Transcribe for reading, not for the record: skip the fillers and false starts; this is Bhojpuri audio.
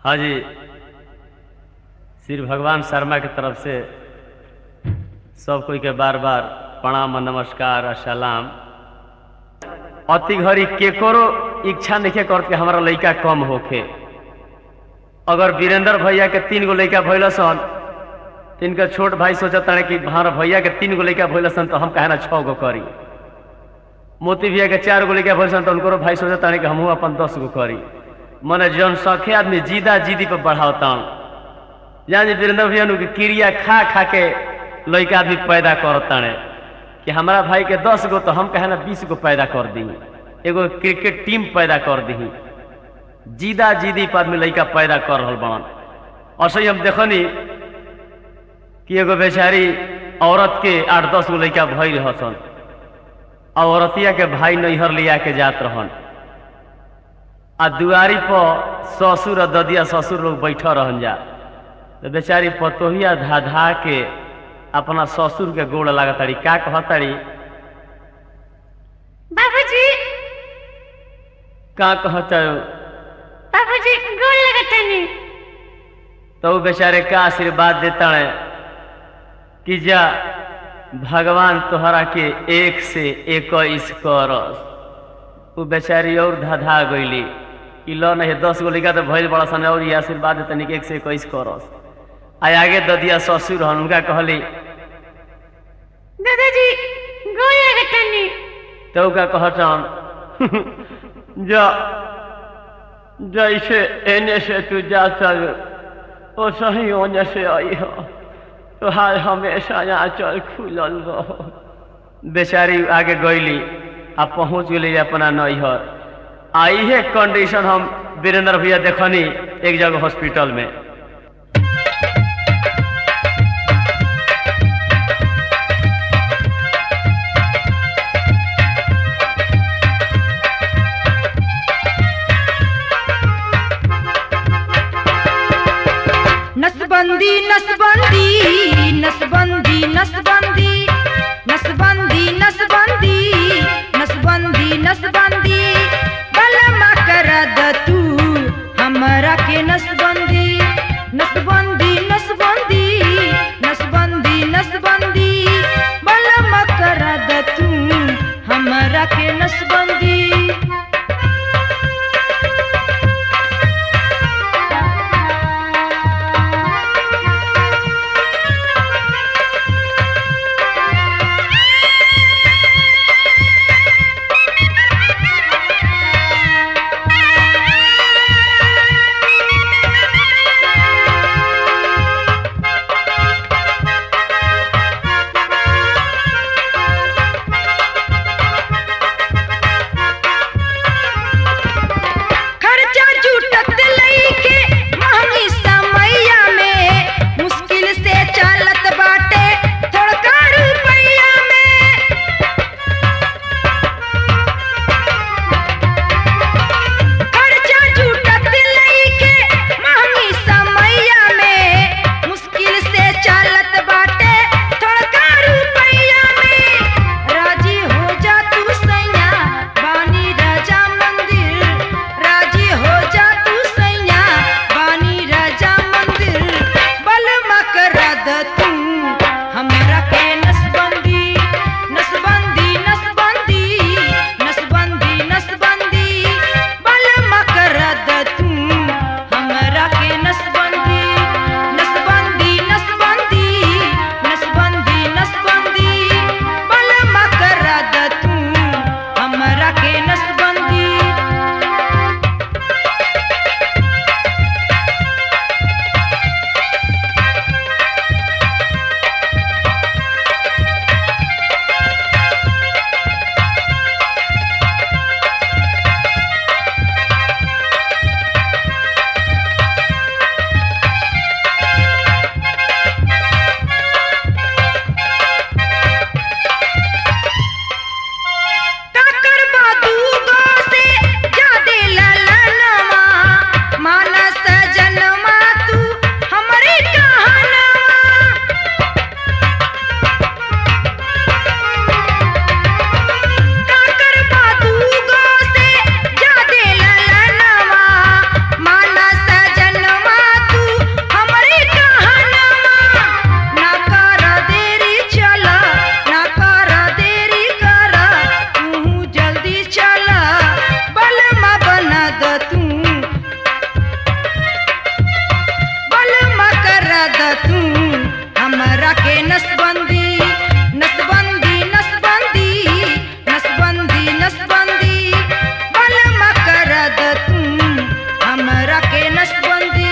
हाँ जी, श्री भगवान शर्मा की तरफ से सब कोई के बार बार प्रणाम नमस्कार और सलाम। अति घड़ी केकरो इच्छा नहीं करत के हमारा लड़का कम होके। अगर वीरेंद्र भैया के 3 गो लड़का भइल सन, इनका छोट भाई सोचता है कि हमारा भैया के 3 गो लड़का भइल सन तो हम कहे ना 6 गो करी। मोती भैया के 4 गो लड़का भइल सन तो उनको भाई सोचता है कि हम अपन 10 गो करी। मने जौन सखे आदमी जीदा जीदी पर बढ़ाता जान जी वीरेंद्र भैया के क्रिया खा खा के लड़का आदमी पैदा करता है कि हमारा भाई के 10 गो तो हम कहे ना 20 गो पैदा कर दी, एगो क्रिकेट टीम पैदा कर दी। जीदा जीदी पर आदमी लड़का पैदा कर रहा बन। असही हम देखनी कि एगो बेचारी औरत के 8-10 गो लड़का भई रहसन और औरतिया के भाई नैहर लिया के जात रहन आ दुआरी पर ससुर और ददिया ससुर लोग बैठा रहन जा तो बेचारी पतोहिया धा धा के अपना ससुर के गोड़ लागताड़ी। का कहताड़ी? बाबूजी का कहता बाबूजी गोड़ लगतनी। तो बेचारे का आशीर्वाद देता है कि जा भगवान तोहरा के 1 से 21 करस। वो बेचारी और धाधा गईली कि लो नहीं 10 गो लड़का तो भइल बड़ा सन और ये आशीर्वाद देता नहीं कि 1 से 21 करस। आगे ददिया ससुर हन उनका कहली दादाजी गोड़ लगतनी। तो का कहतन जा जैसे एने से तू जा चल ओ सही ओने से आई हो तुहार हमेशा यहाँ चल खुलल रहो। बेचारी आगे गईली आ पहुँच गई अपना नैहर। आई है कंडीशन हम वीरेंद्र भैया देखनी एक जगह हॉस्पिटल में। नसबंदी नसबंदी नसबंदी नसबंदी नसबंदी नसबंदी नसबंदी नसबंदी बलमा कर द तू हमरा के नसबंदी नसबंदी नसबंदी नसबंदी नसबंदी बलमा कर द तू हमरा के नसबंदी। के नसबंदी